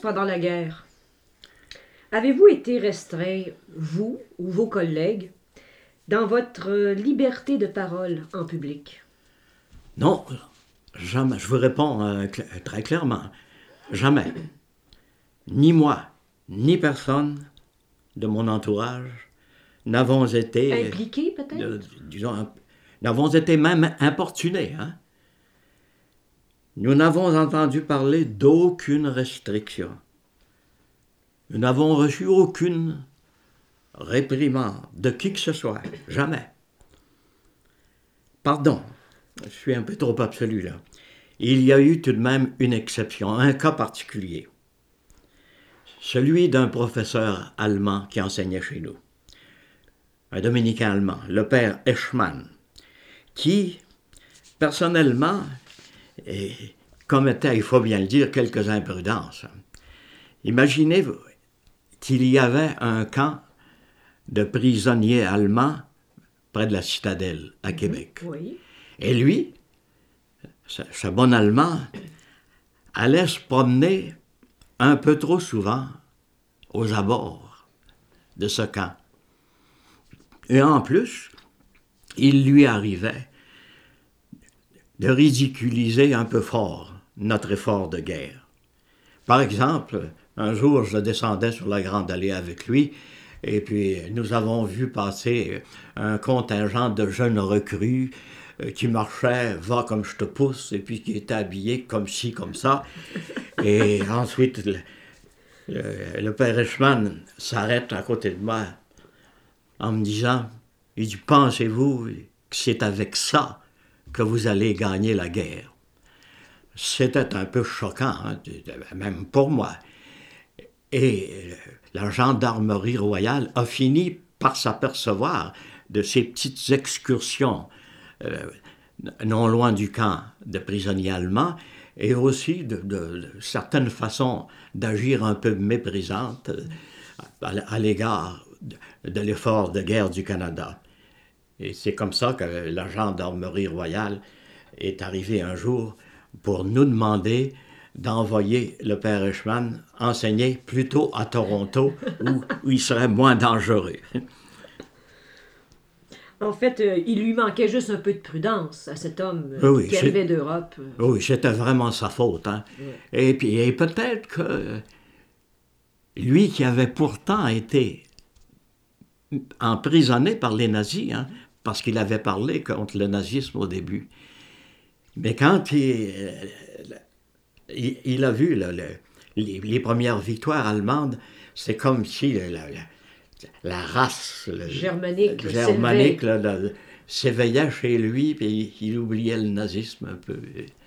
pendant la guerre. Avez-vous été restreint, vous ou vos collègues, dans votre liberté de parole en public? Non, jamais. Je vous réponds très clairement. Jamais. Ni moi, ni personne de mon entourage n'avons été... Impliqué, peut-être? N'avons été même importunés. Hein? Nous n'avons entendu parler d'aucune restriction. Nous n'avons reçu aucune réprimande de qui que ce soit. Jamais. Pardon, je suis un peu trop absolu là. Il y a eu tout de même une exception, un cas particulier. Celui d'un professeur allemand qui enseignait chez nous. Un dominicain allemand, le père Eschmann, qui, personnellement, commettait, il faut bien le dire, quelques imprudences. Imaginez-vous qu'il y avait un camp de prisonniers allemands près de la citadelle, à Québec. Oui. Et lui, ce bon Allemand, allait se promener un peu trop souvent aux abords de ce camp. Et en plus, il lui arrivait de ridiculiser un peu fort notre effort de guerre. Par exemple, un jour, je descendais sur la Grande Allée avec lui, et puis nous avons vu passer un contingent de jeunes recrues qui marchaient « va comme je te pousse », et puis qui étaient habillés comme ci, comme ça. Et ensuite, le père Eschmann s'arrête à côté de moi en me disant, il dit, pensez-vous que c'est avec ça que vous allez gagner la guerre? C'était un peu choquant, hein, même pour moi. Et la gendarmerie royale a fini par s'apercevoir de ces petites excursions non loin du camp de prisonniers allemands et aussi de certaines façons d'agir un peu méprisantes à l'égard de l'effort de guerre du Canada. Et c'est comme ça que la gendarmerie royale est arrivée un jour pour nous demander d'envoyer le père Eschmann enseigner plutôt à Toronto où il serait moins dangereux. En fait, il lui manquait juste un peu de prudence à cet homme oui, qui arrivait d'Europe. Oui, c'était vraiment sa faute. Hein? Oui. Et puis peut-être que lui qui avait pourtant été emprisonné par les nazis, hein, parce qu'il avait parlé contre le nazisme au début. Mais quand il a vu les premières victoires allemandes, c'est comme si la race germanique s'éveillait chez lui, puis il oubliait le nazisme un peu.